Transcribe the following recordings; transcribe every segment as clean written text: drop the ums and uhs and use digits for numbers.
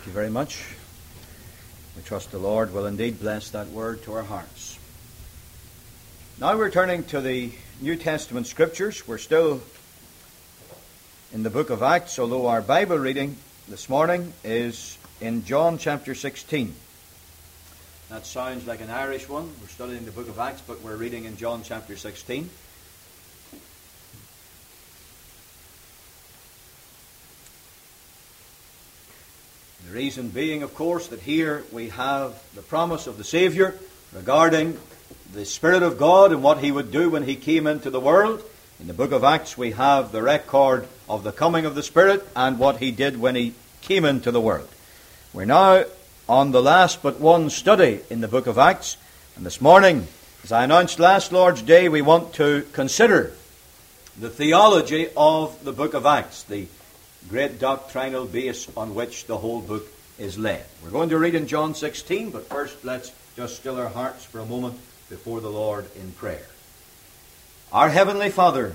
Thank you very much. We trust the Lord will indeed bless that word to our hearts. Now we're turning to the New Testament Scriptures. We're still in the book of Acts, although our Bible reading this morning is in John chapter 16. That sounds like an Irish one. We're studying the book of Acts, but we're reading in John chapter 16. The reason being, of course, that here we have the promise of the Saviour regarding the Spirit of God and what He would do when He came into the world. In the book of Acts we have the record of the coming of the Spirit and what He did when He came into the world. We're now on the last but one study in the book of Acts. And this morning, as I announced last Lord's Day, we want to consider the theology of the book of Acts, the great doctrinal base on which the whole book is laid. We're going to read in John 16, but first let's just still our hearts for a moment before the Lord in prayer. Our Heavenly Father,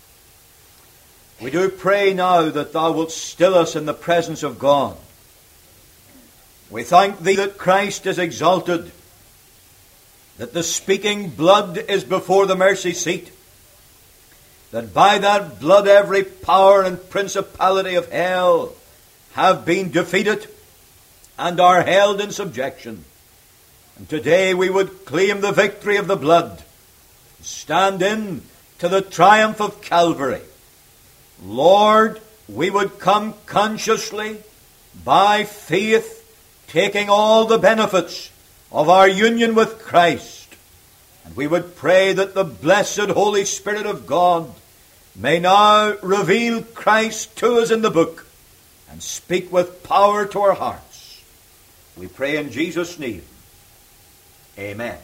we do pray now that Thou wilt still us in the presence of God. We thank Thee that Christ is exalted, that the speaking blood is before the mercy seat, that by that blood every power and principality of hell have been defeated and are held in subjection. And today we would claim the victory of the blood, stand in to the triumph of Calvary. Lord, we would come consciously, by faith, taking all the benefits of our union with Christ. And we would pray that the blessed Holy Spirit of God may now reveal Christ to us in the book and speak with power to our hearts. We pray in Jesus' name. Amen.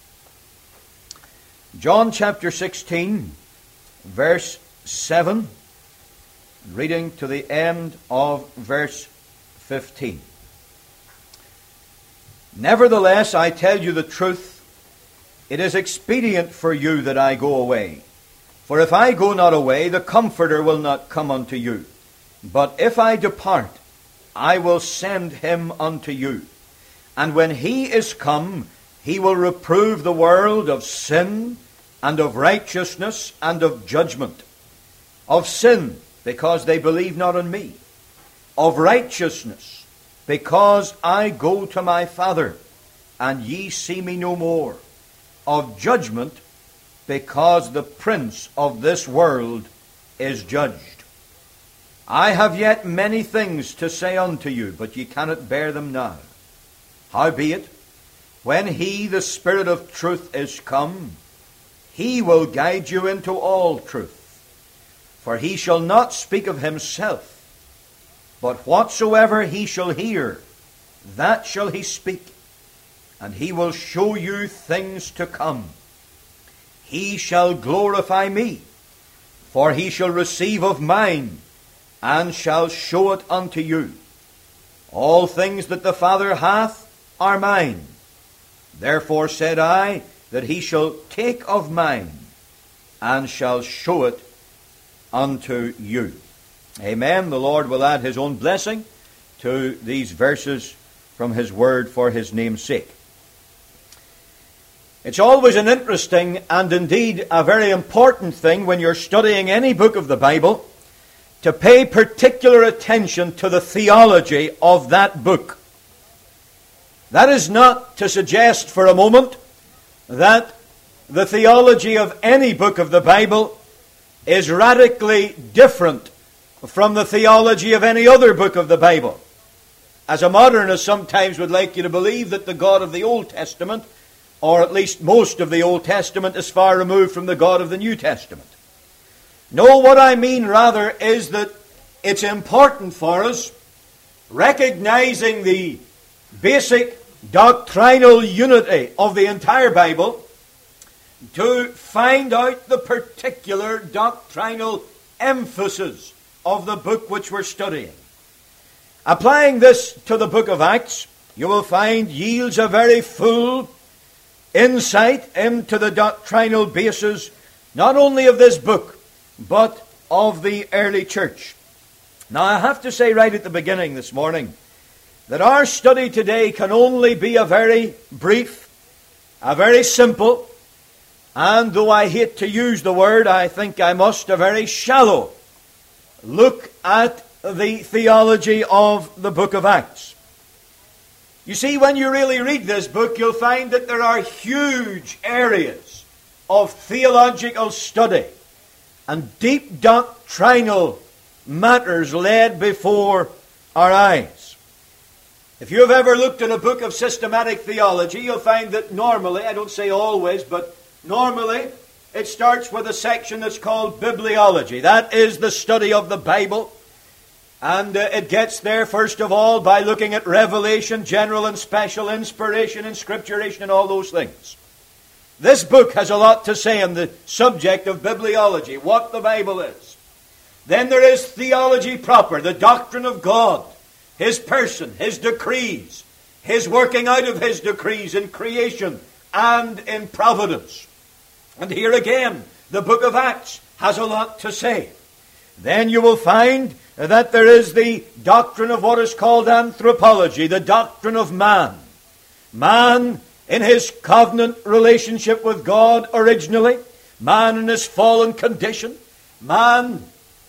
John chapter 16, verse 7, reading to the end of verse 15. Nevertheless, I tell you the truth, it is expedient for you that I go away. For if I go not away, the Comforter will not come unto you. But if I depart, I will send him unto you. And when he is come, he will reprove the world of sin, and of righteousness, and of judgment. Of sin, because they believe not on me. Of righteousness, because I go to my Father, and ye see me no more. Of judgment, because the prince of this world is judged. I have yet many things to say unto you, but ye cannot bear them now. Howbeit, when he, the Spirit of truth, is come, he will guide you into all truth. For he shall not speak of himself, but whatsoever he shall hear, that shall he speak, and he will show you things to come. He shall glorify me, for he shall receive of mine, and shall show it unto you. All things that the Father hath are mine. Therefore said I, that he shall take of mine, and shall show it unto you. Amen. The Lord will add his own blessing to these verses from his word for his name's sake. It's always an interesting and indeed a very important thing when you're studying any book of the Bible to pay particular attention to the theology of that book. That is not to suggest for a moment that the theology of any book of the Bible is radically different from the theology of any other book of the Bible. As a modernist sometimes would like you to believe that the God of the Old Testament, or at least most of the Old Testament, is far removed from the God of the New Testament. No, what I mean rather is that it's important for us, recognizing the basic doctrinal unity of the entire Bible, to find out the particular doctrinal emphasis of the book which we're studying. Applying this to the book of Acts, you will find yields a very full insight into the doctrinal basis not only of this book, but of the early church. Now I have to say right at the beginning this morning that our study today can only be a very brief, a very simple, and though I hate to use the word, I think I must, a very shallow look at the theology of the book of Acts. You see, when you really read this book, you'll find that there are huge areas of theological study and deep doctrinal matters laid before our eyes. If you have ever looked at a book of systematic theology, you'll find that normally, I don't say always, but normally it starts with a section that's called bibliology. That is the study of the Bible. And it gets there, first of all, by looking at revelation, general and special, inspiration and scripturation and all those things. This book has a lot to say on the subject of bibliology, what the Bible is. Then there is theology proper, the doctrine of God, His person, His decrees, His working out of His decrees in creation and in providence. And here again, the book of Acts has a lot to say. Then you will find that there is the doctrine of what is called anthropology, the doctrine of man. Man in his covenant relationship with God originally, man in his fallen condition, man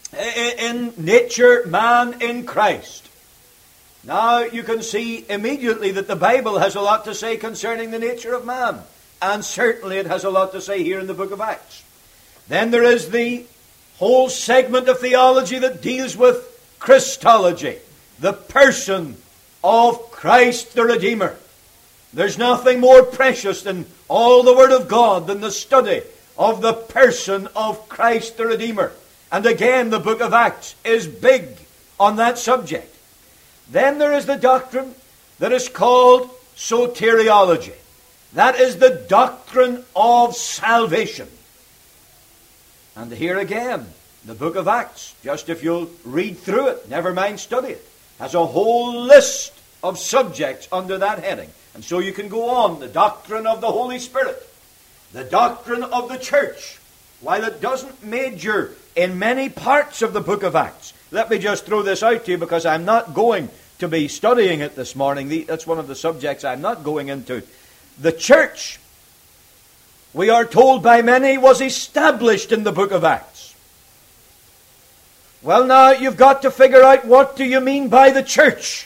in nature, man in Christ. Now you can see immediately that the Bible has a lot to say concerning the nature of man. And certainly it has a lot to say here in the book of Acts. Then there is the whole segment of theology that deals with Christology, the person of Christ the Redeemer. There's nothing more precious in all the Word of God than the study of the person of Christ the Redeemer. And again, the book of Acts is big on that subject. Then there is the doctrine that is called soteriology. That is the doctrine of salvation. And here again, the book of Acts, just if you'll read through it, never mind study it, has a whole list of subjects under that heading. And so you can go on. The doctrine of the Holy Spirit, the doctrine of the church, while it doesn't major in many parts of the book of Acts. Let me just throw this out to you because I'm not going to be studying it this morning. That's one of the subjects I'm not going into. The church, we are told by many, was established in the book of Acts. Well, now you've got to figure out, what do you mean by the church?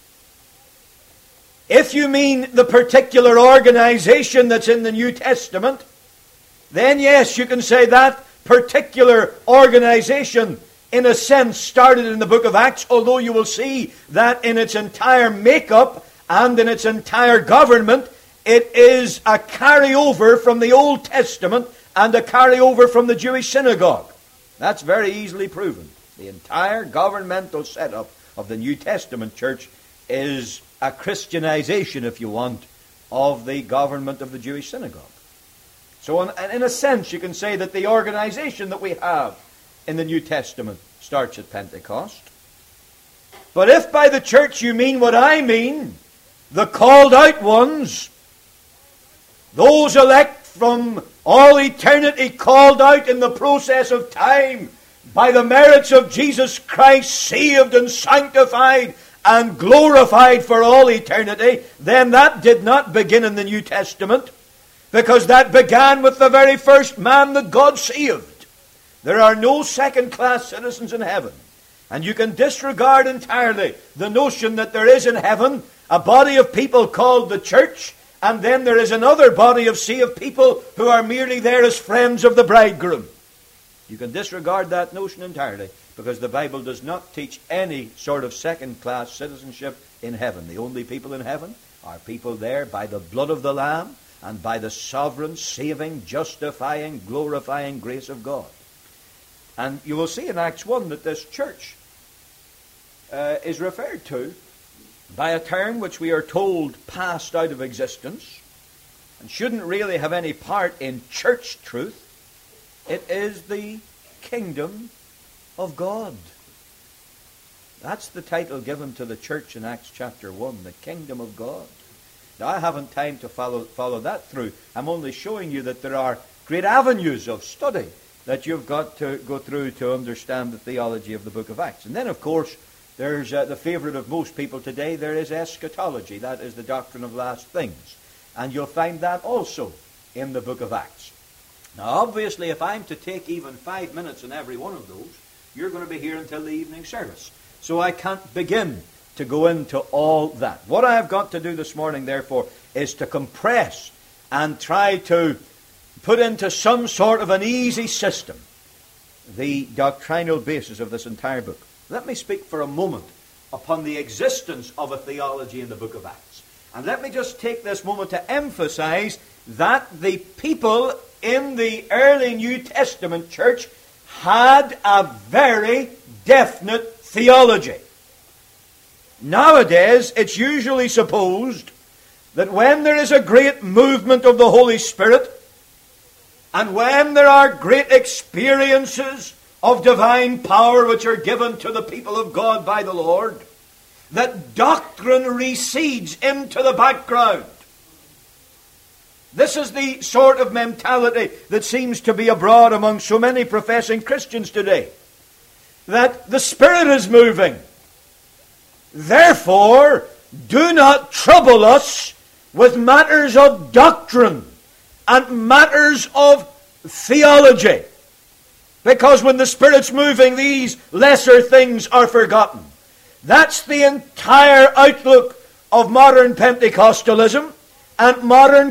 If you mean the particular organization that's in the New Testament, then yes, you can say that particular organization, in a sense, started in the book of Acts, although you will see that in its entire makeup and in its entire government, it is a carryover from the Old Testament and a carryover from the Jewish synagogue. That's very easily proven. The entire governmental setup of the New Testament church is a Christianization, if you want, of the government of the Jewish synagogue. So in a sense, you can say that the organization that we have in the New Testament starts at Pentecost. But if by the church you mean what I mean, the called out ones, those elect from all eternity, called out in the process of time by the merits of Jesus Christ, saved and sanctified and glorified for all eternity, then that did not begin in the New Testament, because that began with the very first man that God saved. There are no second-class citizens in heaven. And you can disregard entirely the notion that there is in heaven a body of people called the church, and then there is another body of people who are merely there as friends of the bridegroom. You can disregard that notion entirely, because the Bible does not teach any sort of second-class citizenship in heaven. The only people in heaven are people there by the blood of the Lamb and by the sovereign, saving, justifying, glorifying grace of God. And you will see in Acts 1 that this church is referred to by a term which we are told passed out of existence and shouldn't really have any part in church truth. It is the kingdom of God. That's the title given to the church in Acts chapter 1, the kingdom of God. Now, I haven't time to follow that through. I'm only showing you that there are great avenues of study that you've got to go through to understand the theology of the book of Acts. And then, of course, There's the favorite of most people today, there is eschatology. That is the doctrine of last things. And you'll find that also in the book of Acts. Now, obviously, if I'm to take even 5 minutes in every one of those, you're going to be here until the evening service. So I can't begin to go into all that. What I have got to do this morning, therefore, is to compress and try to put into some sort of an easy system the doctrinal basis of this entire book. Let me speak for a moment upon the existence of a theology in the book of Acts. And let me just take this moment to emphasize that the people in the early New Testament church had a very definite theology. Nowadays, it's usually supposed that when there is a great movement of the Holy Spirit, and when there are great experiences of divine power which are given to the people of God by the Lord, that doctrine recedes into the background. This is the sort of mentality that seems to be abroad among so many professing Christians today. That the Spirit is moving. Therefore, do not trouble us with matters of doctrine and matters of theology. Because when the Spirit's moving, these lesser things are forgotten. That's the entire outlook of modern Pentecostalism and modern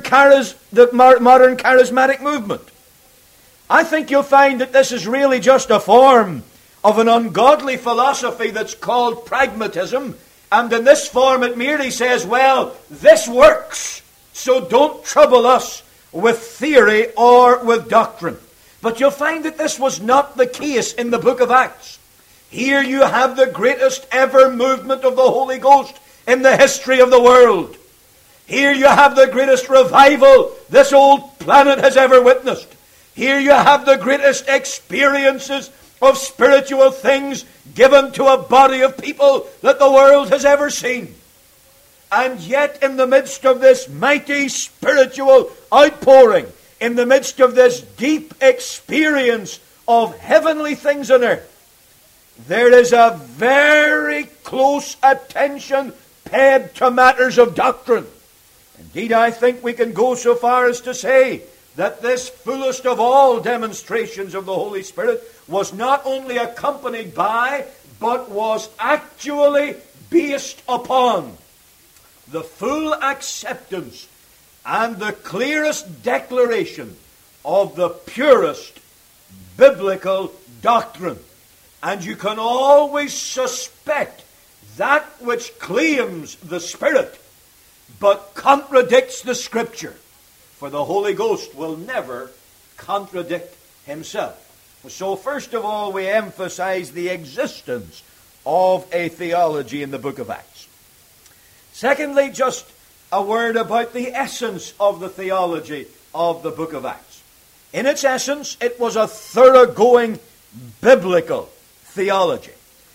charismatic movement. I think you'll find that this is really just a form of an ungodly philosophy that's called pragmatism, and in this form it merely says, well, this works, so don't trouble us with theory or with doctrine. But you'll find that this was not the case in the book of Acts. Here you have the greatest ever movement of the Holy Ghost in the history of the world. Here you have the greatest revival this old planet has ever witnessed. Here you have the greatest experiences of spiritual things given to a body of people that the world has ever seen. And yet in the midst of this mighty spiritual outpouring, in the midst of this deep experience of heavenly things on earth, there is a very close attention paid to matters of doctrine. Indeed, I think we can go so far as to say that this fullest of all demonstrations of the Holy Spirit was not only accompanied by, but was actually based upon the full acceptance and the clearest declaration of the purest biblical doctrine. And you can always suspect that which claims the Spirit but contradicts the Scripture. For the Holy Ghost will never contradict himself. So first of all, we emphasize the existence of a theology in the book of Acts. Secondly, just a word about the essence of the theology of the book of Acts. In its essence, it was a thoroughgoing biblical theology.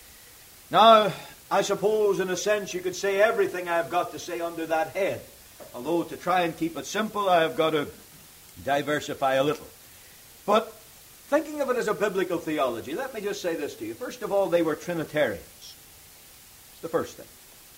Now, I suppose in a sense you could say everything I've got to say under that head. Although to try and keep it simple, I have got to diversify a little. But thinking of it as a biblical theology, let me just say this to you. First of all, they were Trinitarians. It's the first thing.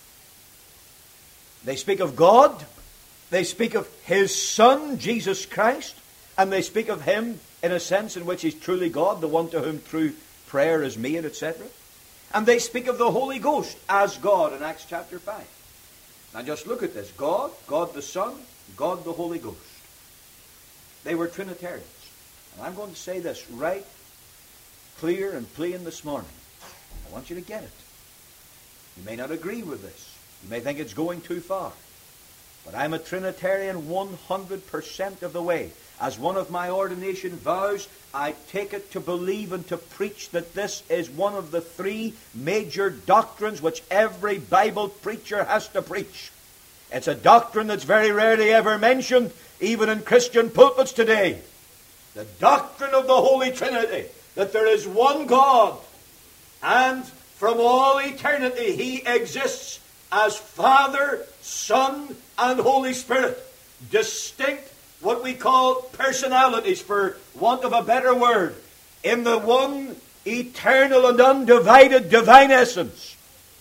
They speak of God, they speak of His Son, Jesus Christ, and they speak of Him in a sense in which He's truly God, the one to whom true prayer is made, etc. And they speak of the Holy Ghost as God in Acts chapter 5. Now just look at this. God, God the Son, God the Holy Ghost. They were Trinitarians. And I'm going to say this right clear and plain this morning. I want you to get it. You may not agree with this. You may think it's going too far. But I'm a Trinitarian 100% of the way. As one of my ordination vows, I take it to believe and to preach that this is one of the three major doctrines which every Bible preacher has to preach. It's a doctrine that's very rarely ever mentioned, even in Christian pulpits today. The doctrine of the Holy Trinity, that there is one God, and from all eternity He exists as Father, Son, and Holy Spirit. Distinct, what we call personalities, for want of a better word, in the one eternal and undivided divine essence.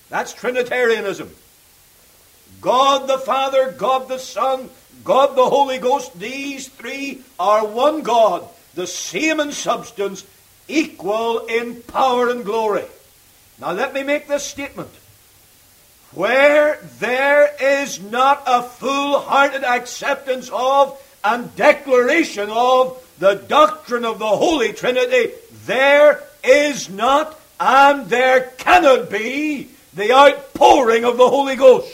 That's Trinitarianism. God the Father, God the Son, God the Holy Ghost, these three are one God, the same in substance, equal in power and glory. Now let me make this statement. Where there is not a full-hearted acceptance of and declaration of the doctrine of the Holy Trinity, there is not and there cannot be the outpouring of the Holy Ghost.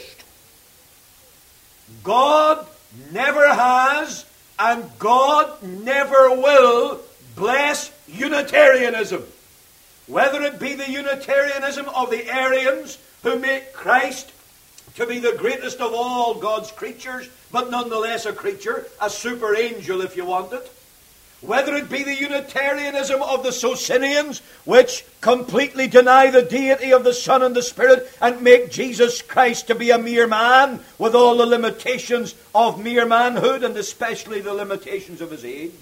God never has and God never will bless Unitarianism. Whether it be the Unitarianism of the Arians, who make Christ to be the greatest of all God's creatures, but nonetheless a creature, a super angel if you want it. Whether it be the Unitarianism of the Socinians, which completely deny the deity of the Son and the Spirit and make Jesus Christ to be a mere man with all the limitations of mere manhood and especially the limitations of his age.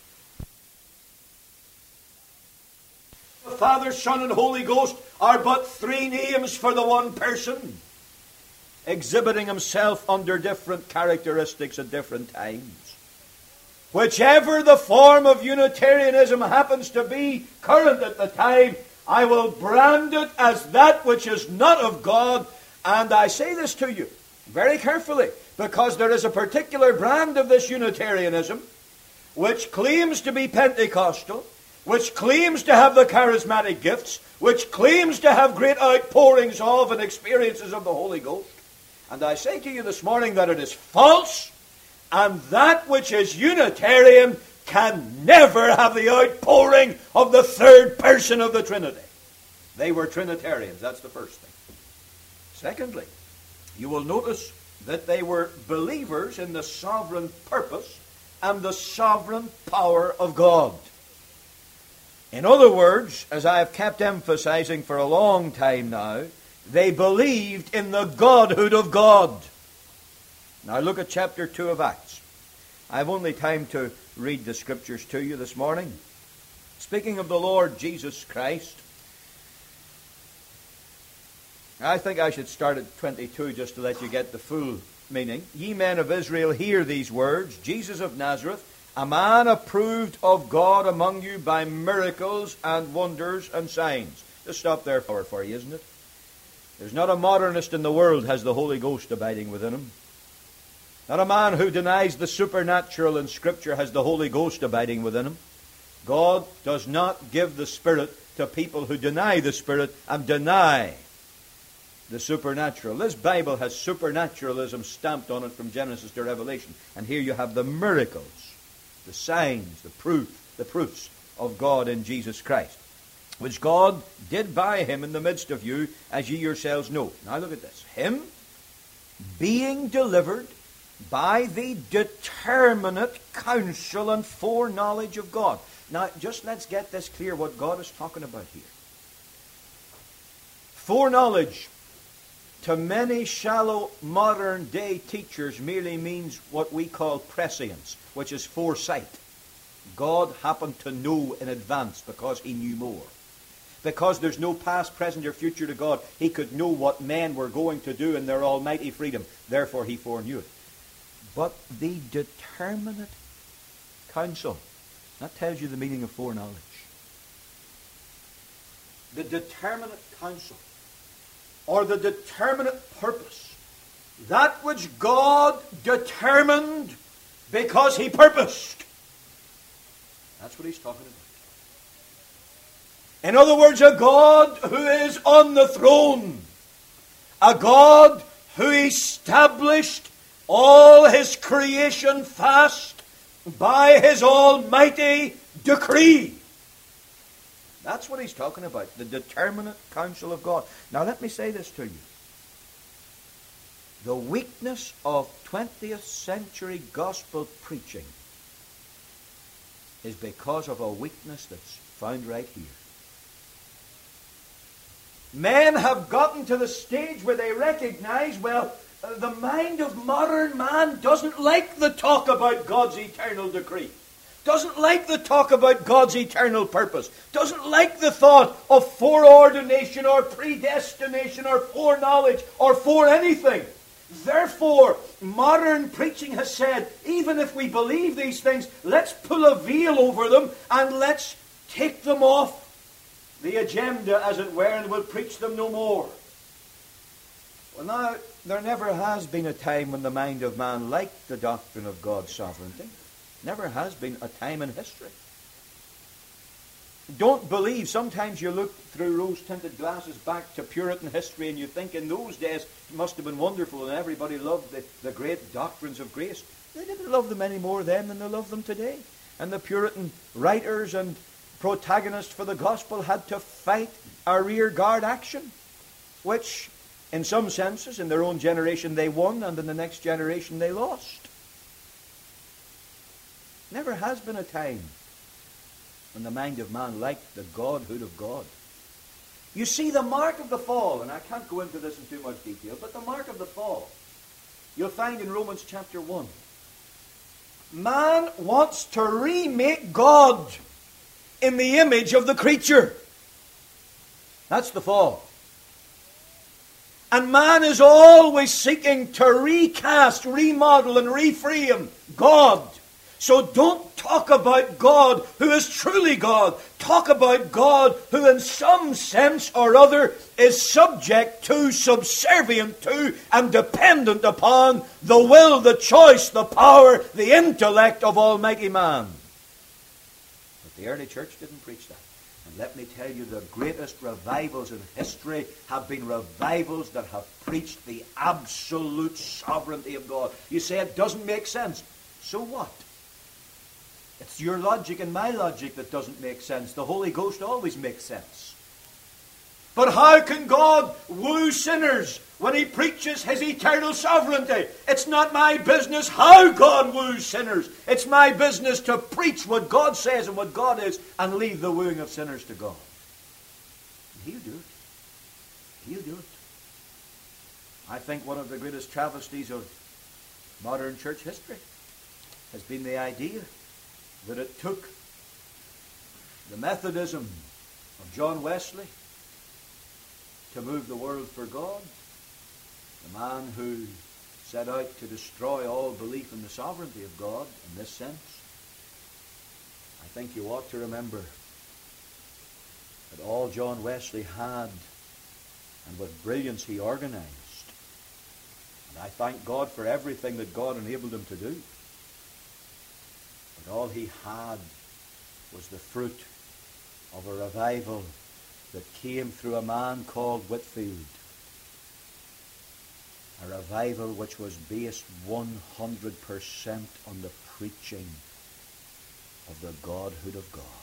The Father, Son, and Holy Ghost are but three names for the one person, exhibiting himself under different characteristics at different times. Whichever the form of Unitarianism happens to be current at the time, I will brand it as that which is not of God. And I say this to you very carefully, because there is a particular brand of this Unitarianism which claims to be Pentecostal, which claims to have the charismatic gifts, which claims to have great outpourings of and experiences of the Holy Ghost. And I say to you this morning that it is false, and that which is Unitarian can never have the outpouring of the third person of the Trinity. They were Trinitarians, that's the first thing. Secondly, you will notice that they were believers in the sovereign purpose and the sovereign power of God. In other words, as I have kept emphasizing for a long time now, they believed in the Godhood of God. Now look at chapter 2 of Acts. I have only time to read the scriptures to you this morning. Speaking of the Lord Jesus Christ, I think I should start at 22 just to let you get the full meaning. Ye men of Israel, hear these words. Jesus of Nazareth, a man approved of God among you by miracles and wonders and signs. Just stop there for you, isn't it? There's not a modernist in the world has the Holy Ghost abiding within him. Not a man who denies the supernatural in Scripture has the Holy Ghost abiding within him. God does not give the Spirit to people who deny the Spirit and deny the supernatural. This Bible has supernaturalism stamped on it from Genesis to Revelation. And here you have the miracles, the signs, the proofs of God in Jesus Christ, which God did by him in the midst of you, as ye yourselves know. Now look at this. Him being delivered by the determinate counsel and foreknowledge of God. Now, just let's get this clear what God is talking about here. Foreknowledge, to many shallow modern day teachers, merely means what we call prescience, which is foresight. God happened to know in advance because he knew more. Because there's no past, present, or future to God, he could know what men were going to do in their almighty freedom. Therefore, he foreknew it. But the determinate counsel, that tells you the meaning of foreknowledge. The determinate counsel, or the determinate purpose, that which God determined because he purposed. That's what he's talking about. In other words, a God who is on the throne, a God who established all his creation fast by his almighty decree. That's what he's talking about, the determinate counsel of God. Now let me say this to you. The weakness of 20th century gospel preaching is because of a weakness that's found right here. Men have gotten to the stage where they recognize, well, the mind of modern man doesn't like the talk about God's eternal decree. doesn't like the talk about God's eternal purpose, doesn't like the thought of foreordination or predestination or foreknowledge or for anything. Therefore, modern preaching has said, even if we believe these things, let's pull a veil over them and let's take them off the agenda, as it were, and we'll preach them no more. Well, now, there never has been a time when the mind of man liked the doctrine of God's sovereignty. Never has been a time in history. Don't believe. Sometimes you look through rose-tinted glasses back to Puritan history and you think in those days it must have been wonderful and everybody loved the great doctrines of grace. They didn't love them any more then than they love them today. And the Puritan writers and protagonists for the gospel had to fight a rearguard action, which in some senses in their own generation they won and in the next generation they lost. Never has been a time when the mind of man liked the Godhood of God. You see, the mark of the fall, and I can't go into this in too much detail, but the mark of the fall, you'll find in Romans chapter 1. Man wants to remake God in the image of the creature. That's the fall. And man is always seeking to recast, remodel, and reframe God. So don't talk about God who is truly God. Talk about God who in some sense or other is subject to, subservient to, and dependent upon the will, the choice, the power, the intellect of Almighty man. But the early church didn't preach that. And let me tell you, the greatest revivals in history have been revivals that have preached the absolute sovereignty of God. You say it doesn't make sense. So what? It's your logic and my logic that doesn't make sense. The Holy Ghost always makes sense. But how can God woo sinners when He preaches His eternal sovereignty? It's not my business how God woos sinners. It's my business to preach what God says and what God is and leave the wooing of sinners to God. And He'll do it. He'll do it. I think one of the greatest travesties of modern church history has been the idea that it took the Methodism of John Wesley to move the world for God, the man who set out to destroy all belief in the sovereignty of God in this sense. I think you ought to remember that all John Wesley had, and with brilliance he organized, and I thank God for everything that God enabled him to do. But all he had was the fruit of a revival that came through a man called Whitefield. A revival which was based 100% on the preaching of the Godhood of God.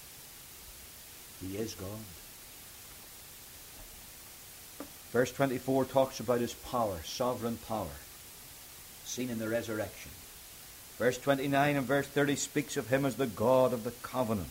He is God. Verse 24 talks about His power, sovereign power, seen in the resurrection. Verse 29 and verse 30 speaks of Him as the God of the covenant.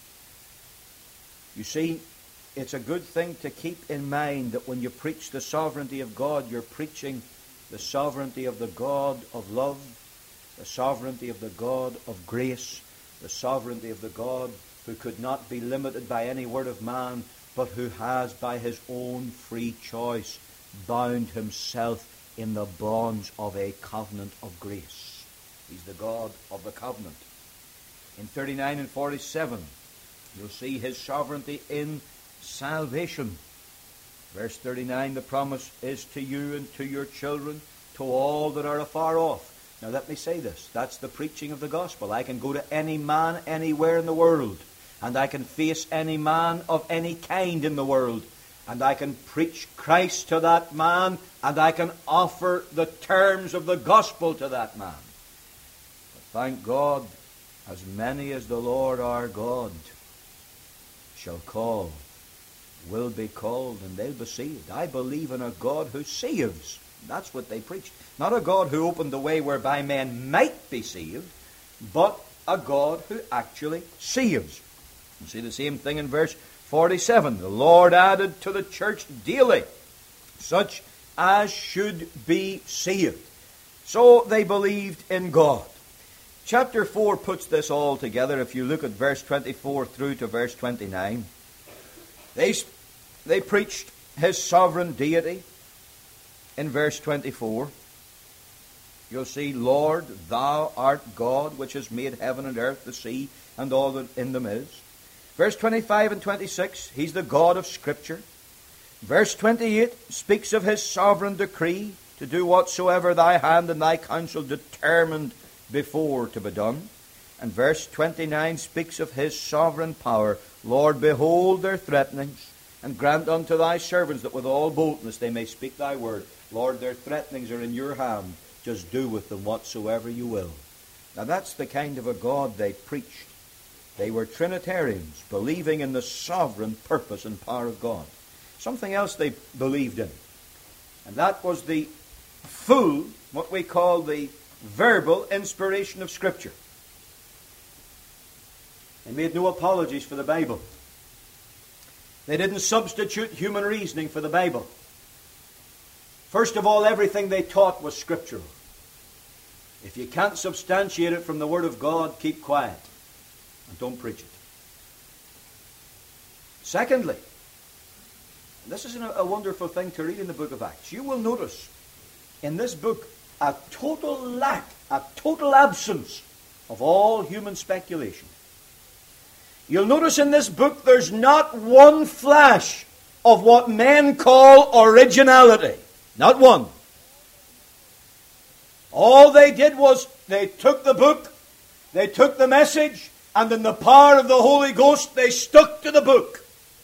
You see, it's a good thing to keep in mind that when you preach the sovereignty of God, you're preaching the sovereignty of the God of love, the sovereignty of the God of grace, the sovereignty of the God who could not be limited by any word of man, but who has by His own free choice bound Himself in the bonds of a covenant of grace. He's the God of the covenant. In 39 and 47, you'll see His sovereignty in salvation. Verse 39, the promise is to you and to your children, to all that are afar off. Now let me say this. That's the preaching of the gospel. I can go to any man anywhere in the world, and I can face any man of any kind in the world, and I can preach Christ to that man, and I can offer the terms of the gospel to that man. Thank God, as many as the Lord our God shall call, will be called, and they'll be saved. I believe in a God who saves. That's what they preached. Not a God who opened the way whereby men might be saved, but a God who actually saves. You see the same thing in verse 47. The Lord added to the church daily such as should be saved. So they believed in God. Chapter 4 puts this all together. If you look at verse 24 through to verse 29, they preached his sovereign deity. In verse 24, you'll see, Lord, thou art God, which has made heaven and earth, the sea, and all that in them is. Verse 25 and 26, he's the God of Scripture. Verse 28 speaks of his sovereign decree to do whatsoever thy hand and thy counsel determined before to be done. And verse 29 speaks of his sovereign power. Lord, behold their threatenings, and grant unto thy servants that with all boldness they may speak thy word. Lord, their threatenings are in your hand. Just do with them whatsoever you will. Now that's the kind of a God they preached. They were Trinitarians, believing in the sovereign purpose and power of God. Something else they believed in, and that was the full, what we call the verbal inspiration of Scripture. They made no apologies for the Bible. They didn't substitute human reasoning for the Bible. First of all, everything they taught was scriptural. If you can't substantiate it from the Word of God, keep quiet and don't preach it. Secondly, and this is a wonderful thing to read in the book of Acts, you will notice in this book a total lack, a total absence of all human speculation. You'll notice in this book there's not one flash of what men call originality. Not one. All they did was they took the book, they took the message, and in the power of the Holy Ghost they stuck to the book.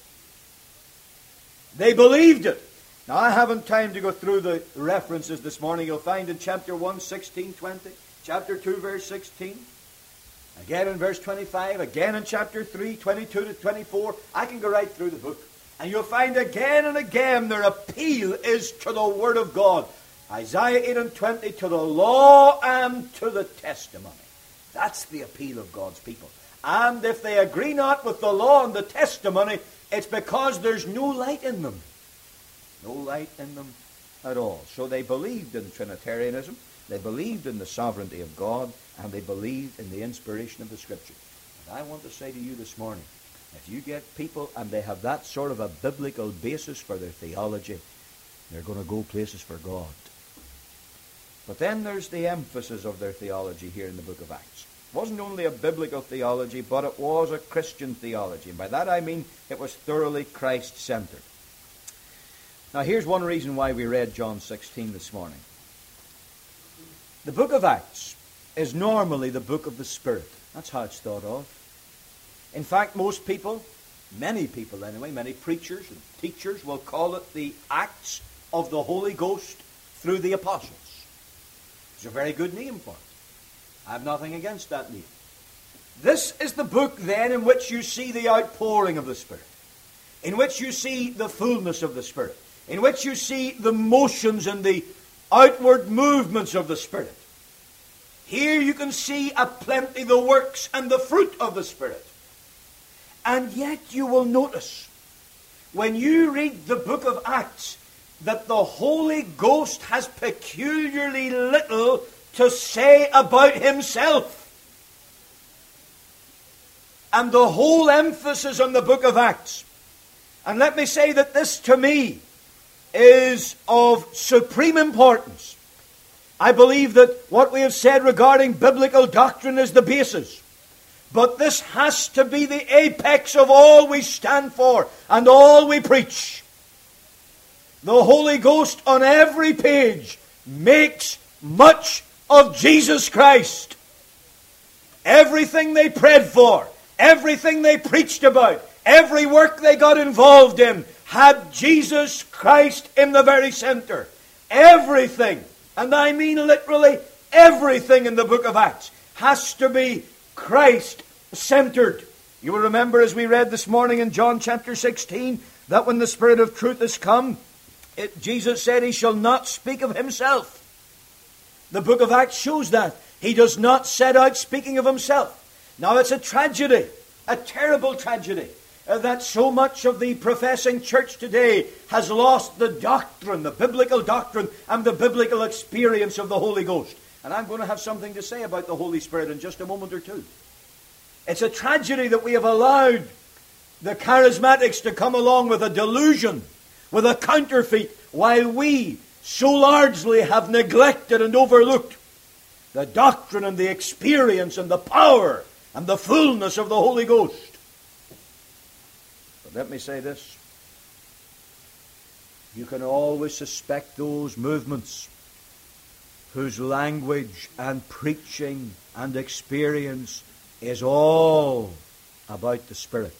They believed it. Now I haven't time to go through the references this morning. You'll find in chapter 1, 16, 20, chapter 2, verse 16, again in verse 25, again in chapter 3, 22 to 24. I can go right through the book. And you'll find again and again their appeal is to the Word of God. Isaiah 8 and 20, to the law and to the testimony. That's the appeal of God's people. And if they agree not with the law and the testimony, it's because there's no light in them. No light in them at all. So they believed in Trinitarianism, they believed in the sovereignty of God, and they believed in the inspiration of the Scripture. And I want to say to you this morning, if you get people and they have that sort of a biblical basis for their theology, they're going to go places for God. But then there's the emphasis of their theology here in the book of Acts. It wasn't only a biblical theology, but it was a Christian theology. And by that I mean it was thoroughly Christ-centered. Now here's one reason why we read John 16 this morning. The book of Acts is normally the book of the Spirit. That's how it's thought of. In fact, most people, many people anyway, many preachers and teachers will call it the Acts of the Holy Ghost through the Apostles. It's a very good name for it. I have nothing against that name. This is the book then in which you see the outpouring of the Spirit, in which you see the fullness of the Spirit, in which you see the motions and the outward movements of the Spirit. Here you can see aplenty the works and the fruit of the Spirit. And yet you will notice, when you read the book of Acts, that the Holy Ghost has peculiarly little to say about himself. And the whole emphasis on the book of Acts, and let me say that this to me is of supreme importance. I believe that what we have said regarding biblical doctrine is the basis. But this has to be the apex of all we stand for and all we preach. The Holy Ghost on every page makes much of Jesus Christ. Everything they prayed for, everything they preached about, every work they got involved in had Jesus Christ in the very center. Everything, and I mean literally everything in the book of Acts, has to be Christ-centered. You will remember as we read this morning in John chapter 16, that when the Spirit of truth is come, Jesus said he shall not speak of himself. The book of Acts shows that. He does not set out speaking of himself. Now it's a tragedy, a terrible tragedy, that so much of the professing church today has lost the doctrine, the biblical doctrine, and the biblical experience of the Holy Ghost. And I'm going to have something to say about the Holy Spirit in just a moment or two. It's a tragedy that we have allowed the charismatics to come along with a delusion, with a counterfeit, while we so largely have neglected and overlooked the doctrine and the experience and the power and the fullness of the Holy Ghost. But let me say this. You can always suspect those movements whose language and preaching and experience is all about the Spirit.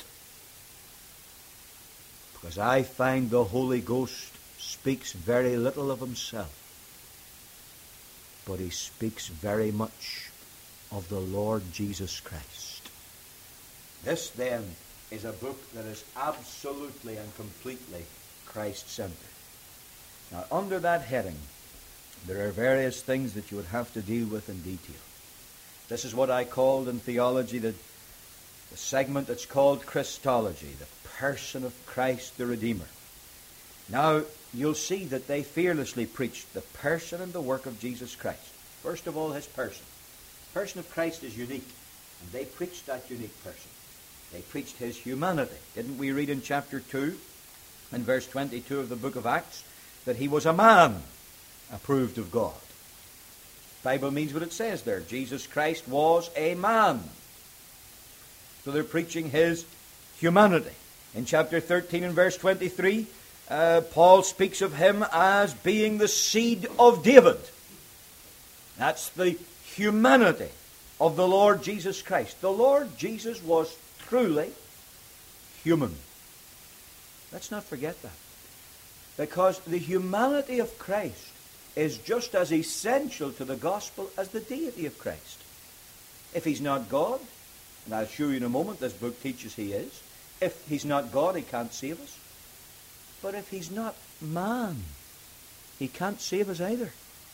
Because I find the Holy Ghost speaks very little of himself, but he speaks very much of the Lord Jesus Christ. This, then, is a book that is absolutely and completely Christ-centered. Now, under that heading, there are various things that you would have to deal with in detail. This is what I called in theology the segment that's called Christology, the person of Christ the Redeemer. Now, you'll see that they fearlessly preached the person and the work of Jesus Christ. First of all, his person. The person of Christ is unique, and they preached that unique person. They preached his humanity. Didn't we read in chapter 2, in verse 22 of the book of Acts, that he was a man approved of God? The Bible means what it says there. Jesus Christ was a man. So they're preaching his humanity. In chapter 13 and verse 23, Paul speaks of him as being the seed of David. That's the humanity of the Lord Jesus Christ. The Lord Jesus was truly human. Let's not forget that. Because the humanity of Christ is just as essential to the gospel as the deity of Christ. If he's not God, and I'll show you in a moment, this book teaches he is. If he's not God, he can't save us. But if he's not man, he can't save us either.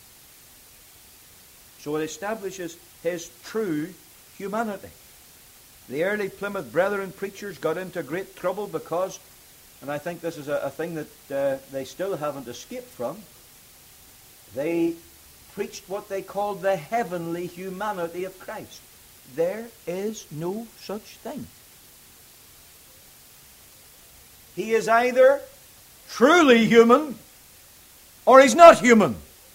So it establishes his true humanity. The early Plymouth Brethren preachers got into great trouble because, and I think this is a thing that they still haven't escaped from, they preached what they called the heavenly humanity of Christ. There is no such thing. He is either truly human or he's not human.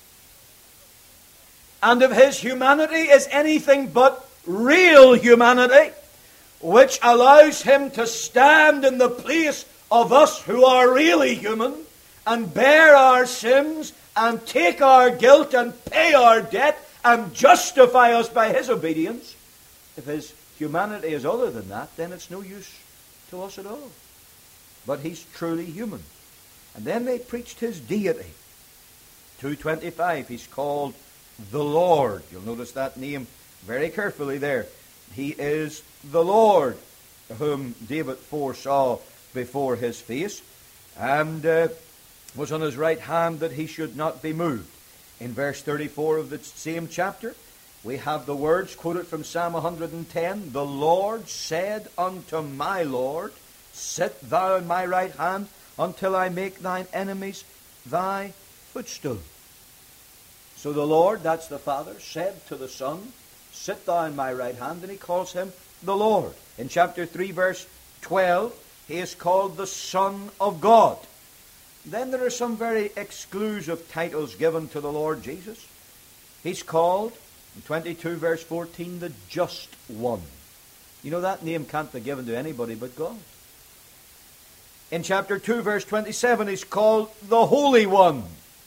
And if his humanity is anything but real humanity, which allows him to stand in the place of us who are really human and bear our sins and take our guilt and pay our debt and justify us by his obedience, if his humanity is other than that, then it's no use to us at all. But he's truly human. And then they preached his deity. 2:25, he's called the Lord. You'll notice that name very carefully there. He is the Lord whom David foresaw before his face, and was on his right hand that he should not be moved. In verse 34 of the same chapter, we have the words quoted from Psalm 110, "The Lord said unto my Lord, Sit thou in my right hand until I make thine enemies thy footstool." So the Lord, that's the Father, said to the Son, "Sit thou in my right hand," and he calls him the Lord. In chapter 3, verse 12, he is called the Son of God. Then there are some very exclusive titles given to the Lord Jesus. He's called, in 22, verse 14, the Just One. You know, that name can't be given to anybody but God. In chapter 2, verse 27, he's called the Holy One.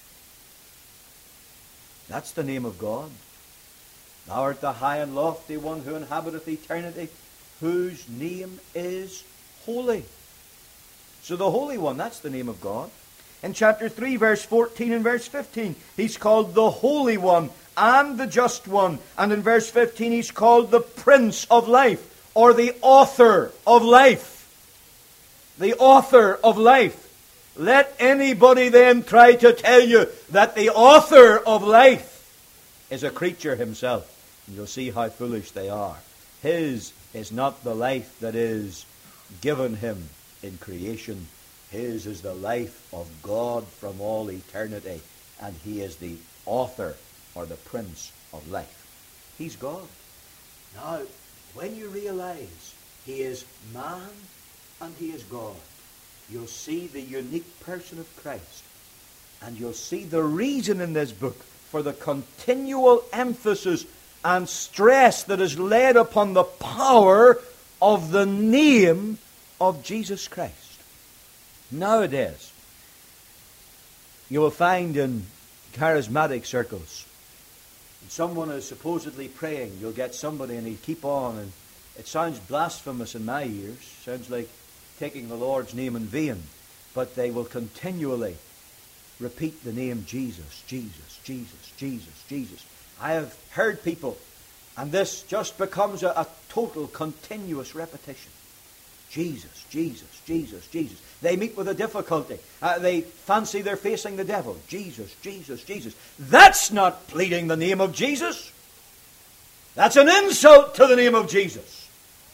That's the name of God. Thou art the high and lofty one who inhabiteth eternity, whose name is holy. So the Holy One, that's the name of God. In chapter 3, verse 14 and verse 15, he's called the Holy One and the Just One. And in verse 15, he's called the Prince of Life, or the Author of Life. The Author of Life. Let anybody then try to tell you that the Author of life is a creature himself, and you'll see how foolish they are. His is not the life that is given him in creation. His is the life of God from all eternity, and he is the author or the Prince of Life. He's God. Now, when you realize he is man and he is God, you'll see the unique person of Christ. And you'll see the reason in this book for the continual emphasis and stress that is laid upon the power of the name of Jesus Christ. Nowadays, you will find in charismatic circles, when someone is supposedly praying, you'll get somebody and he'll keep on, and it sounds blasphemous in my ears, sounds like taking the Lord's name in vain, but they will continually repeat the name Jesus, Jesus, Jesus, Jesus, Jesus. I have heard people, and this just becomes a total continuous repetition. Jesus, Jesus, Jesus, Jesus. They meet with a difficulty. They fancy they're facing the devil. Jesus, Jesus, Jesus. That's not pleading the name of Jesus. That's an insult to the name of Jesus.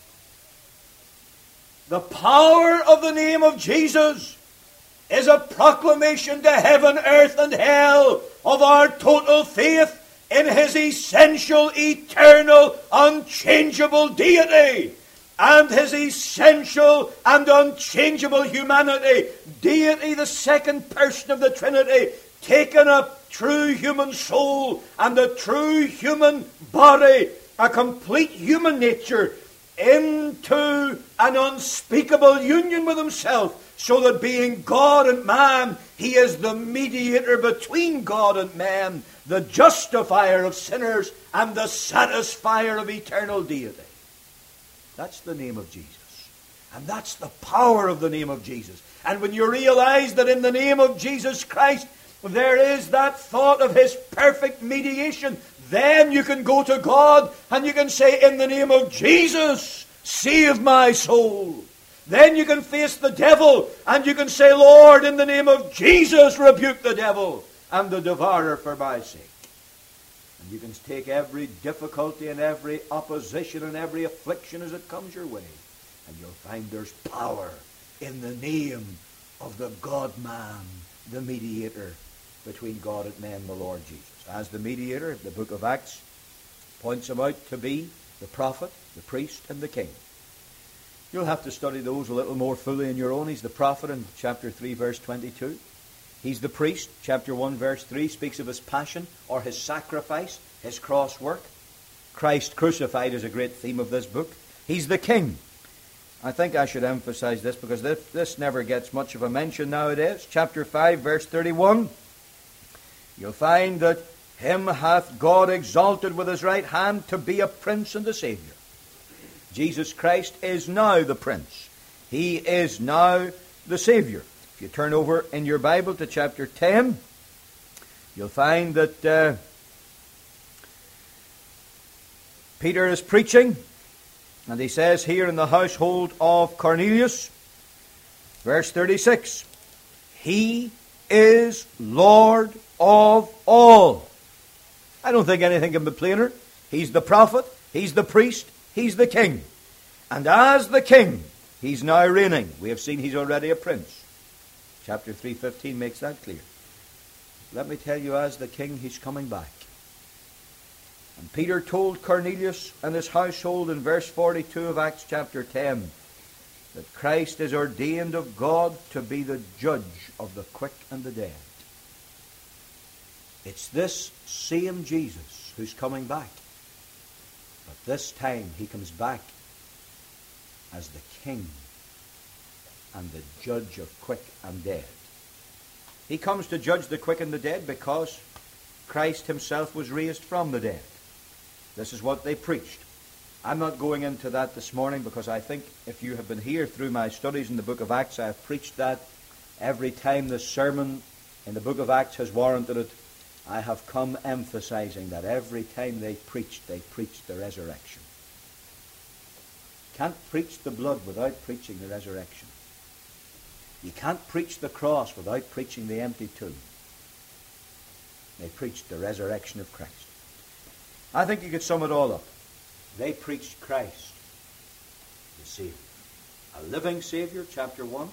The power of the name of Jesus is a proclamation to heaven, earth, and hell of our total faith in his essential, eternal, unchangeable deity and his essential and unchangeable humanity. Deity, the second person of the Trinity, taken a true human soul and a true human body, a complete human nature, into an unspeakable union with himself, so that being God and man, he is the mediator between God and man, the justifier of sinners and the satisfier of eternal deity. That's the name of Jesus. And that's the power of the name of Jesus. And when you realize that in the name of Jesus Christ there is that thought of his perfect mediation, then you can go to God and you can say, in the name of Jesus, save my soul. Then you can face the devil and you can say, Lord, in the name of Jesus, rebuke the devil and the devourer for my sake. And you can take every difficulty and every opposition and every affliction as it comes your way. And you'll find there's power in the name of the God-man, the mediator between God and man, the Lord Jesus. As the mediator, the book of Acts points him out to be the prophet, the priest, and the king. You'll have to study those a little more fully on your own. He's the prophet in chapter 3, verse 22. He's the priest. Chapter 1, verse 3 speaks of his passion or his sacrifice, his cross work. Christ crucified is a great theme of this book. He's the king. I think I should emphasize this because this never gets much of a mention nowadays. Chapter 5, verse 31. You'll find that him hath God exalted with his right hand to be a prince and a saviour. Jesus Christ is now the prince. He is now the saviour. If you turn over in your Bible to chapter 10, you'll find that Peter is preaching, and he says here in the household of Cornelius, verse 36, he is Lord of all. I don't think anything can be plainer. He's the prophet, he's the priest, he's the king. And as the king, he's now reigning. We have seen he's already a prince. Chapter 3:15 makes that clear. Let me tell you, as the king, he's coming back. And Peter told Cornelius and his household in verse 42 of Acts chapter 10 that Christ is ordained of God to be the judge of the quick and the dead. It's this same Jesus who's coming back. But this time he comes back as the king and the judge of quick and dead. He comes to judge the quick and the dead because Christ himself was raised from the dead. This is what they preached. I'm not going into that this morning because I think if you have been here through my studies in the book of Acts, I have preached that every time the sermon in the book of Acts has warranted it. I have come emphasizing that every time they preached the resurrection. You can't preach the blood without preaching the resurrection. You can't preach the cross without preaching the empty tomb. They preached the resurrection of Christ. I think you could sum it all up. They preached Christ, the Savior. A living Savior, chapter 1.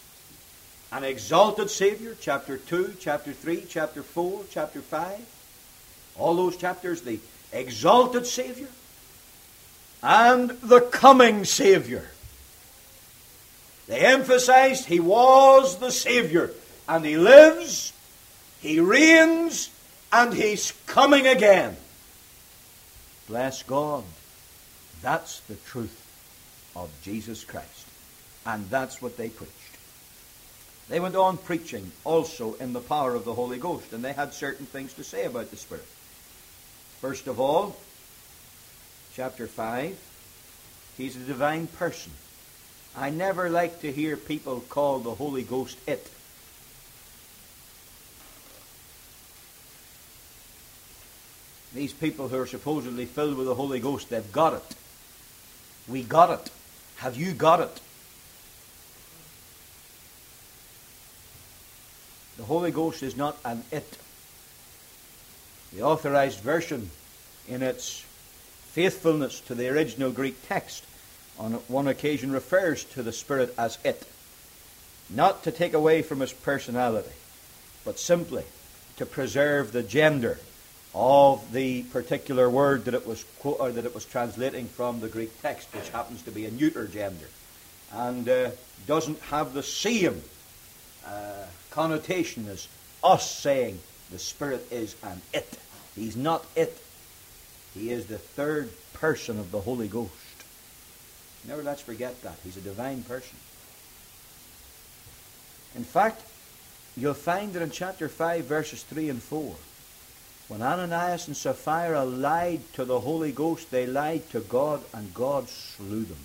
An exalted Savior, chapter 2, chapter 3, chapter 4, chapter 5. All those chapters, the exalted Savior and the coming Savior. They emphasized He was the Savior, and He lives, He reigns, and He's coming again. Bless God. That's the truth of Jesus Christ. And that's what they preached. They went on preaching also in the power of the Holy Ghost, and they had certain things to say about the Spirit. First of all, chapter 5, He's a divine person. I never like to hear people call the Holy Ghost it. These people who are supposedly filled with the Holy Ghost, they've got it. We got it. Have you got it? The Holy Ghost is not an it. The Authorized Version, in its faithfulness to the original Greek text, on one occasion refers to the Spirit as it. Not to take away from His personality, but simply to preserve the gender of the particular word that it was translating from the Greek text, which happens to be a neuter gender, and doesn't have the same connotation as us saying the Spirit is an it. He's not it. He is the third person of the Holy Ghost. Never let's forget that. He's a divine person. In fact, you'll find that in chapter 5, verses 3 and 4, when Ananias and Sapphira lied to the Holy Ghost, they lied to God, and God slew them.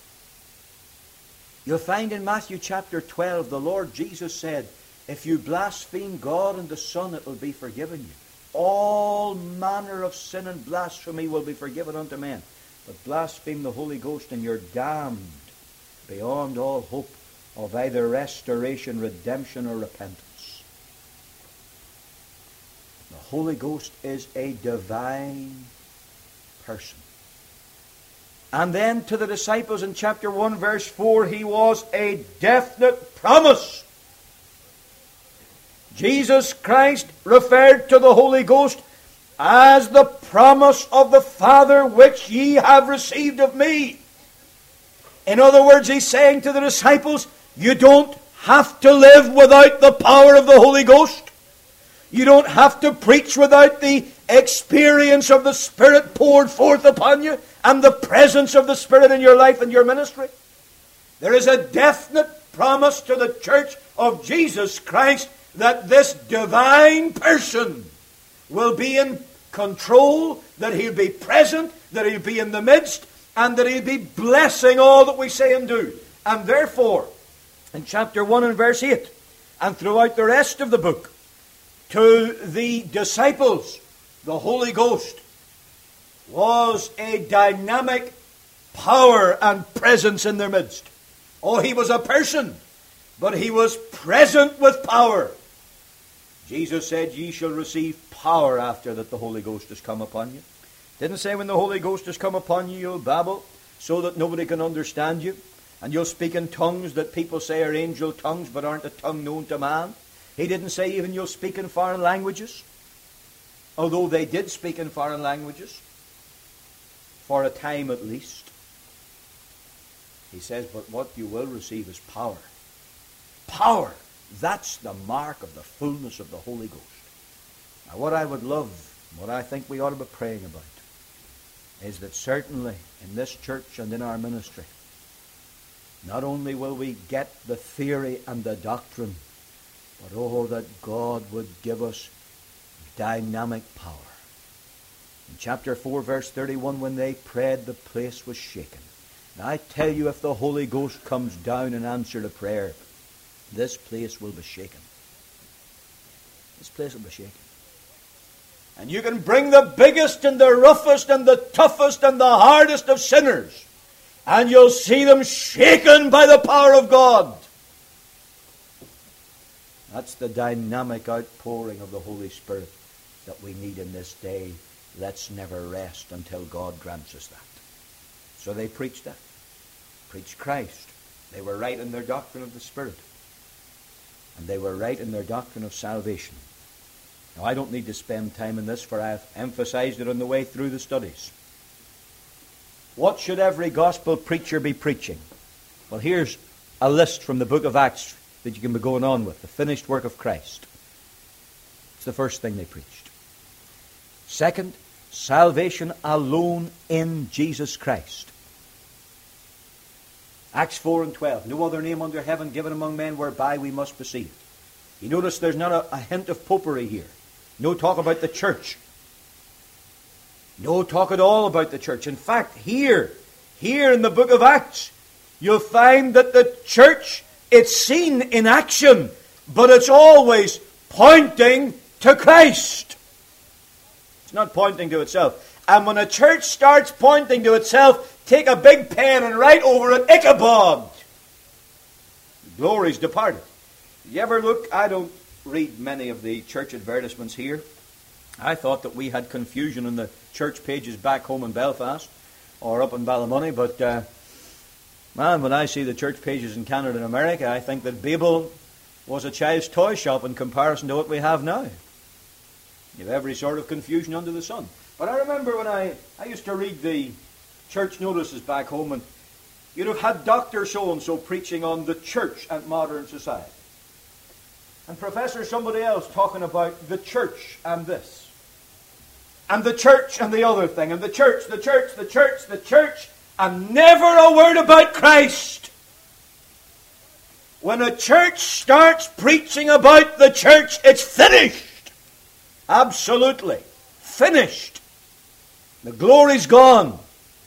You'll find in Matthew chapter 12, the Lord Jesus said, if you blaspheme God and the Son, it will be forgiven you. All manner of sin and blasphemy will be forgiven unto men. But blaspheme the Holy Ghost, and you're damned beyond all hope of either restoration, redemption, or repentance. The Holy Ghost is a divine person. And then to the disciples in chapter 1, verse 4, He was a definite promise. Jesus Christ referred to the Holy Ghost as the promise of the Father which ye have received of me. In other words, He's saying to the disciples, you don't have to live without the power of the Holy Ghost. You don't have to preach without the experience of the Spirit poured forth upon you and the presence of the Spirit in your life and your ministry. There is a definite promise to the church of Jesus Christ that this divine person will be in control, that He'll be present, that He'll be in the midst, and that He'll be blessing all that we say and do. And therefore, in chapter 1 and verse 8, and throughout the rest of the book, to the disciples, the Holy Ghost was a dynamic power and presence in their midst. Oh, He was a person, but He was present with power. Jesus said, ye shall receive power after that the Holy Ghost has come upon you. Didn't say when the Holy Ghost has come upon you, you'll babble so that nobody can understand you. And you'll speak in tongues that people say are angel tongues but aren't a tongue known to man. He didn't say even you'll speak in foreign languages. Although they did speak in foreign languages. For a time at least. He says, but what you will receive is power. Power. That's the mark of the fullness of the Holy Ghost. Now what I would love, what I think we ought to be praying about, is that certainly in this church and in our ministry, not only will we get the theory and the doctrine, but oh, that God would give us dynamic power. In chapter 4, verse 31, when they prayed, the place was shaken. Now I tell you, if the Holy Ghost comes down in answer to prayer, this place will be shaken. This place will be shaken. And you can bring the biggest and the roughest and the toughest and the hardest of sinners, and you'll see them shaken by the power of God. That's the dynamic outpouring of the Holy Spirit that we need in this day. Let's never rest until God grants us that. So they preached that. Preached Christ. They were right in their doctrine of the Spirit. And they were right in their doctrine of salvation. Now, I don't need to spend time on this, for I have emphasized it on the way through the studies. What should every gospel preacher be preaching? Well, here's a list from the book of Acts that you can be going on with. The finished work of Christ. It's the first thing they preached. Second, salvation alone in Jesus Christ. Acts 4 and 12. No other name under heaven given among men whereby we must be saved. You notice there's not a hint of popery here. No talk about the church. No talk at all about the church. In fact, here in the book of Acts, you'll find that the church, it's seen in action, but it's always pointing to Christ. It's not pointing to itself. And when a church starts pointing to itself, take a big pen and write over it, Ichabod. The glory's departed. You ever look? I don't read many of the church advertisements here. I thought that we had confusion on the church pages back home in Belfast or up in Ballymoney, but man, when I see the church pages in Canada and America, I think that Babel was a child's toy shop in comparison to what we have now. You have every sort of confusion under the sun. But I remember when I used to read the church notices back home, and you'd have had Dr. So-and-so preaching on the church and modern society. And Professor somebody else talking about the church and this. And the church and the other thing. And the church, and never a word about Christ. When a church starts preaching about the church, it's finished. Absolutely. Finished. The glory's gone.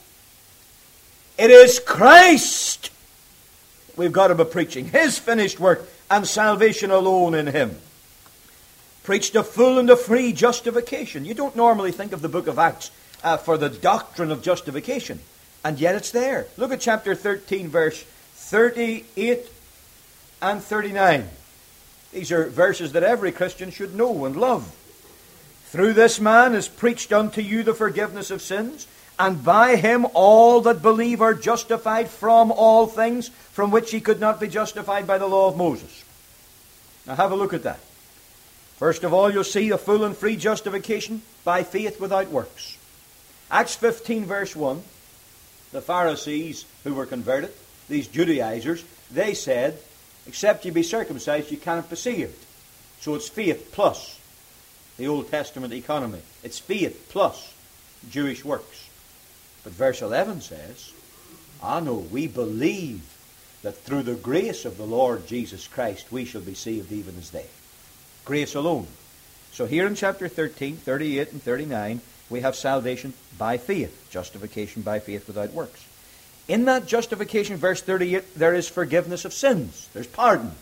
It is Christ we've got to be preaching. His finished work and salvation alone in Him. Preached a full and a free justification. You don't normally think of the book of Acts for the doctrine of justification. And yet it's there. Look at chapter 13, verse 38 and 39. These are verses that every Christian should know and love. Through this man is preached unto you the forgiveness of sins, and by him all that believe are justified from all things from which he could not be justified by the law of Moses. Now have a look at that. First of all, you'll see a full and free justification by faith without works. Acts 15 verse 1, the Pharisees who were converted, these Judaizers, they said, except you be circumcised, you cannot be saved. So it's faith plus the Old Testament economy. It's faith plus Jewish works. But verse 11 says, no, we believe that through the grace of the Lord Jesus Christ we shall be saved even as they. Grace alone. So here in chapter 13, 38 and 39, we have salvation by faith. Justification by faith without works. In that justification, verse 38, there is forgiveness of sins. There's pardon.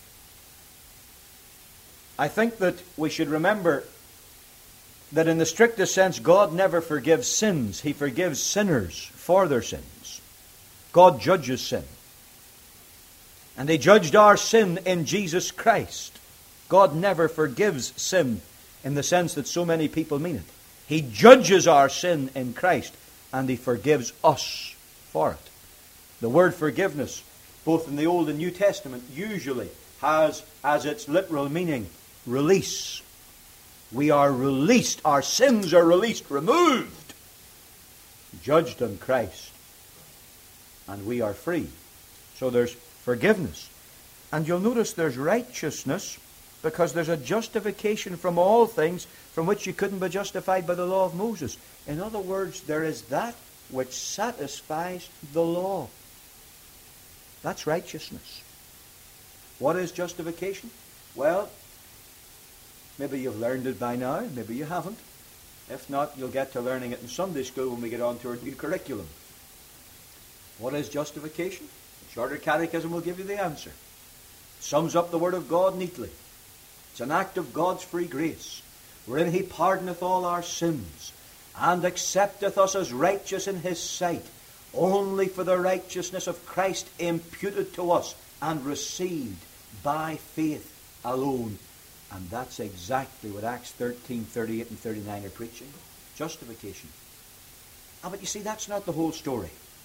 I think that we should remember that in the strictest sense, God never forgives sins. He forgives sinners for their sins. God judges sin. And He judged our sin in Jesus Christ. God never forgives sin in the sense that so many people mean it. He judges our sin in Christ, and He forgives us for it. The word forgiveness, both in the Old and New Testament, usually has as its literal meaning release. We are released. Our sins are released, removed, judged on Christ, and we are free. So there's forgiveness. And you'll notice there's righteousness, because there's a justification from all things from which you couldn't be justified by the law of Moses. In other words, there is that which satisfies the law. That's righteousness. What is justification? Well, maybe you've learned it by now, maybe you haven't. If not, you'll get to learning it in Sunday school when we get on to our new curriculum. What is justification? The Shorter Catechism will give you the answer. It sums up the Word of God neatly. It's an act of God's free grace, wherein He pardoneth all our sins, and accepteth us as righteous in His sight, only for the righteousness of Christ imputed to us, and received by faith alone. And that's exactly what Acts 13, 38 and 39 are preaching. Justification. But you see, that's not the whole story.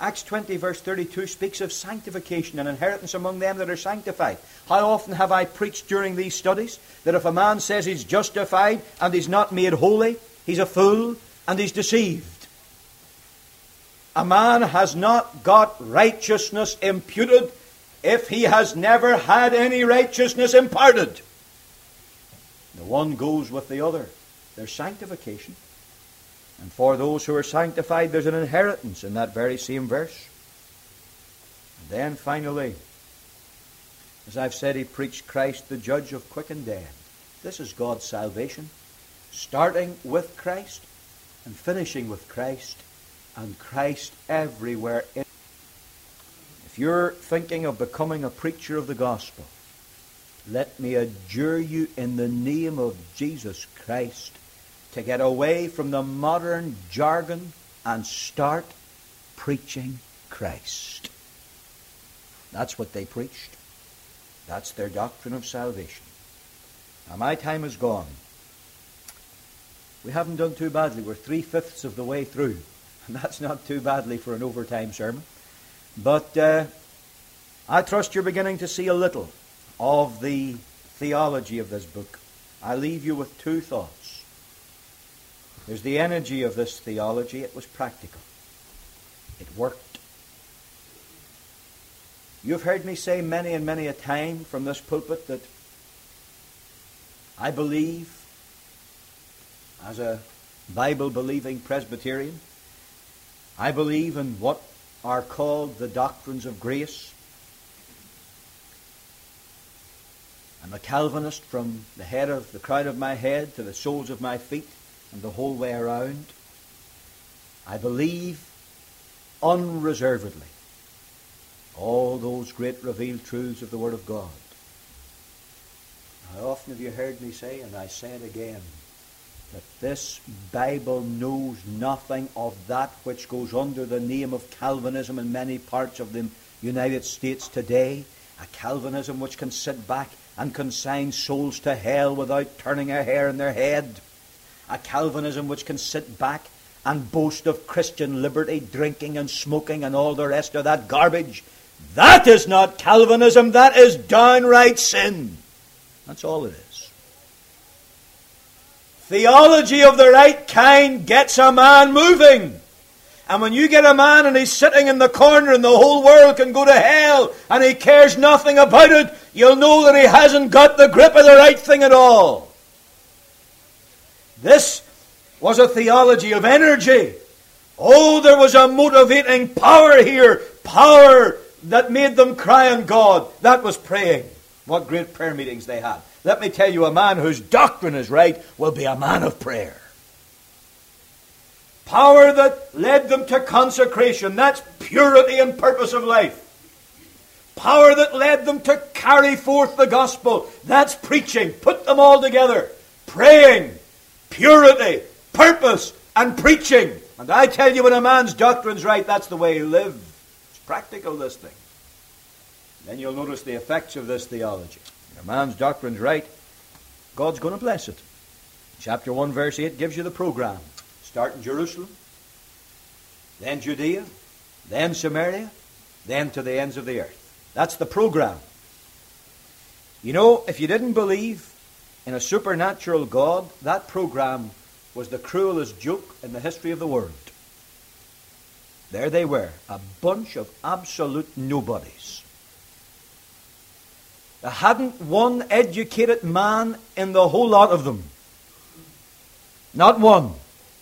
Acts 20 verse 32 speaks of sanctification and inheritance among them that are sanctified. How often have I preached during these studies that if a man says he's justified and he's not made holy, he's a fool and he's deceived. A man has not got righteousness imputed if he has never had any righteousness imparted. The one goes with the other. There's sanctification. And for those who are sanctified, there's an inheritance in that very same verse. And then finally, as I've said, he preached Christ, the judge of quick and dead. This is God's salvation, starting with Christ and finishing with Christ, and Christ everywhere. If you're thinking of becoming a preacher of the gospel, let me adjure you in the name of Jesus Christ to get away from the modern jargon and start preaching Christ. That's what they preached. That's their doctrine of salvation. Now my time is gone. We haven't done too badly. We're 3/5 of the way through. And that's not too badly for an overtime sermon. But I trust you're beginning to see a little of the theology of this book. I leave you with two thoughts. There's the energy of this theology. It was practical. It worked. You've heard me say many and many a time from this pulpit that I believe, as a Bible-believing Presbyterian, I believe in what are called the doctrines of grace. I'm a Calvinist from the head of the crown of my head to the soles of my feet and the whole way around. I believe unreservedly all those great revealed truths of the Word of God. How often have you heard me say, and I say it again, that this Bible knows nothing of that which goes under the name of Calvinism in many parts of the United States today, a Calvinism which can sit back and consign souls to hell without turning a hair in their head, a Calvinism which can sit back and boast of Christian liberty, drinking and smoking and all the rest of that garbage. That is not Calvinism, that is downright sin. That's all it is. Theology of the right kind gets a man moving. And when you get a man and he's sitting in the corner and the whole world can go to hell and he cares nothing about it, you'll know that he hasn't got the grip of the right thing at all. This was a theology of energy. Oh, there was a motivating power here. Power that made them cry on God. That was praying. What great prayer meetings they had. Let me tell you, a man whose doctrine is right will be a man of prayer. Power that led them to consecration. That's purity and purpose of life. Power that led them to carry forth the gospel. That's preaching. Put them all together. Praying, purity, purpose, and preaching. And I tell you, when a man's doctrine's right, that's the way he lives. It's practical, this thing. Then you'll notice the effects of this theology. When a man's doctrine's right, God's going to bless it. Chapter 1, verse 8 gives you the program. Start in Jerusalem, then Judea, then Samaria, then to the ends of the earth. That's the program. You know, if you didn't believe in a supernatural God, that program was the cruelest joke in the history of the world. There they were, a bunch of absolute nobodies. There hadn't one educated man in the whole lot of them. Not one.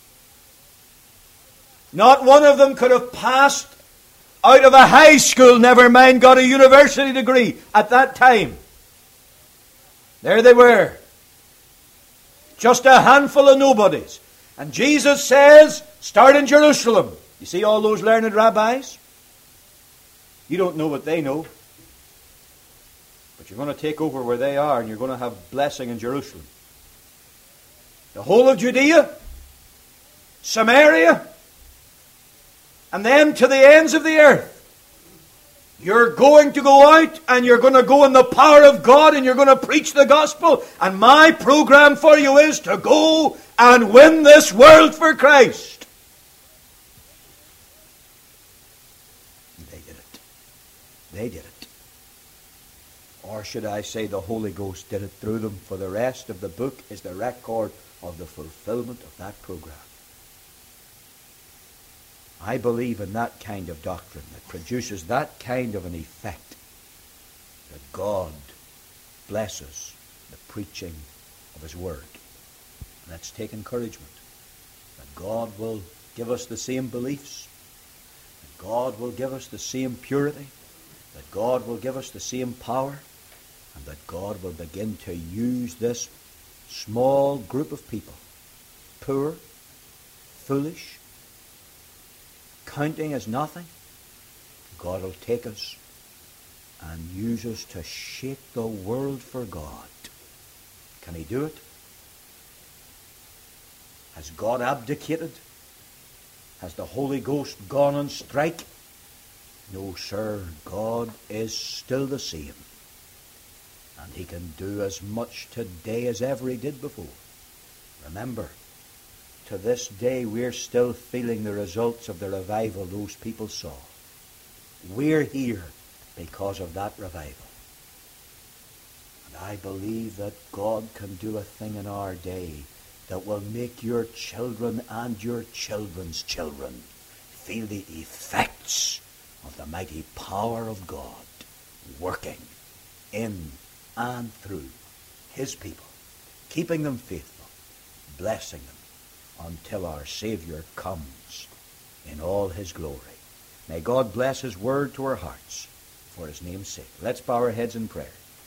Not one of them could have passed out of a high school, never mind got a university degree at that time. There they were. Just a handful of nobodies. And Jesus says, start in Jerusalem. You see all those learned rabbis? You don't know what they know. But you're going to take over where they are and you're going to have blessing in Jerusalem. The whole of Judea, Samaria, and then to the ends of the earth. You're going to go out and you're going to go in the power of God and you're going to preach the gospel. And my program for you is to go and win this world for Christ. They did it. Or should I say the Holy Ghost did it through them, for the rest of the book is the record of the fulfillment of that program. I believe in that kind of doctrine that produces that kind of an effect, that God blesses the preaching of His Word. Let's take encouragement that God will give us the same beliefs, that God will give us the same purity, that God will give us the same power, and that God will begin to use this small group of people, poor, foolish, counting as nothing. God will take us and use us to shake the world for God. Can He do it? Has God abdicated? Has the Holy Ghost gone on strike? No, sir. God is still the same. And He can do as much today as ever He did before. Remember, to this day we're still feeling the results of the revival those people saw. We're here because of that revival. And I believe that God can do a thing in our day that will make your children and your children's children feel the effects of the mighty power of God working in and through His people, keeping them faithful, blessing them until our Savior comes in all His glory. May God bless His word to our hearts for His name's sake. Let's bow our heads in prayer.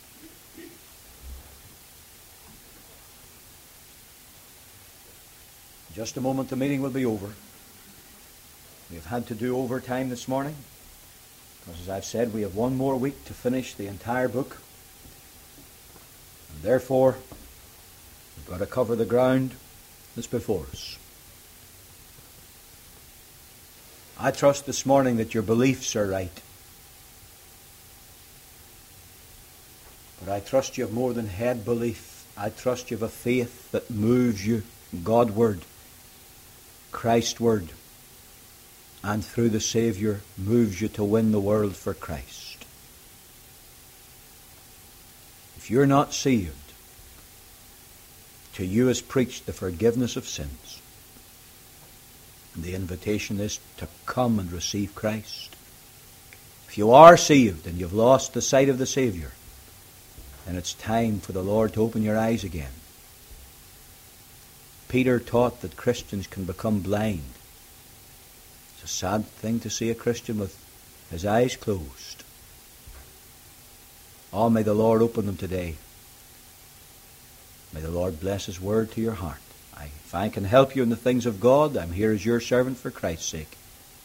In just a moment the meeting will be over. We've had to do overtime this morning because, as I've said, we have one more week to finish the entire book. And therefore, we've got to cover the ground that's before us. I trust this morning that your beliefs are right. But I trust you have more than head belief. I trust you have a faith that moves you, God-word, Christ-word, and through the Savior moves you to win the world for Christ. If you're not saved, to you is preached the forgiveness of sins. And the invitation is to come and receive Christ. If you are saved and you've lost the sight of the Savior, then it's time for the Lord to open your eyes again. Peter taught that Christians can become blind. It's a sad thing to see a Christian with his eyes closed. Oh, may the Lord open them today. May the Lord bless His word to your heart. If I can help you in the things of God, I'm here as your servant for Christ's sake.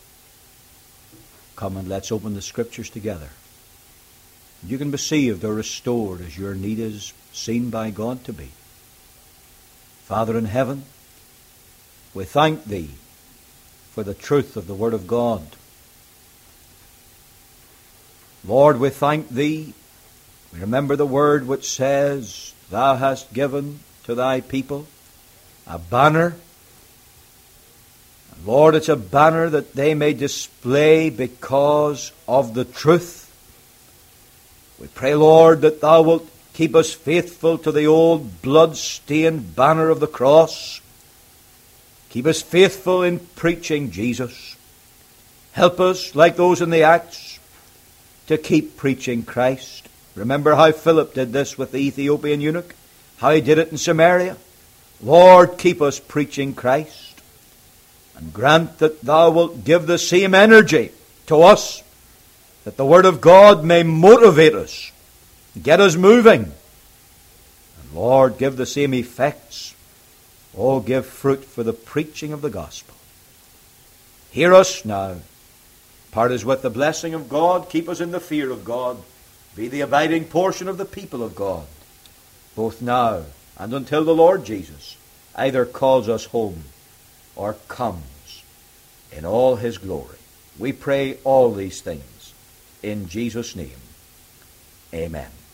Come and let's open the Scriptures together. You can be saved or restored as your need is seen by God to be. Father in heaven, we thank Thee for the truth of the Word of God. Lord, we thank Thee. We remember the word which says, Thou hast given to Thy people a banner. And Lord, it's a banner that they may display because of the truth. We pray, Lord, that Thou wilt keep us faithful to the old blood-stained banner of the cross. Keep us faithful in preaching Jesus. Help us, like those in the Acts, to keep preaching Christ. Remember how Philip did this with the Ethiopian eunuch, how he did it in Samaria. Lord, keep us preaching Christ, and grant that Thou wilt give the same energy to us, that the Word of God may motivate us, get us moving. And Lord, give the same effects. Oh, give fruit for the preaching of the gospel. Hear us now. Part us with the blessing of God. Keep us in the fear of God. Be the abiding portion of the people of God, both now and until the Lord Jesus either calls us home or comes in all His glory. We pray all these things in Jesus' name. Amen.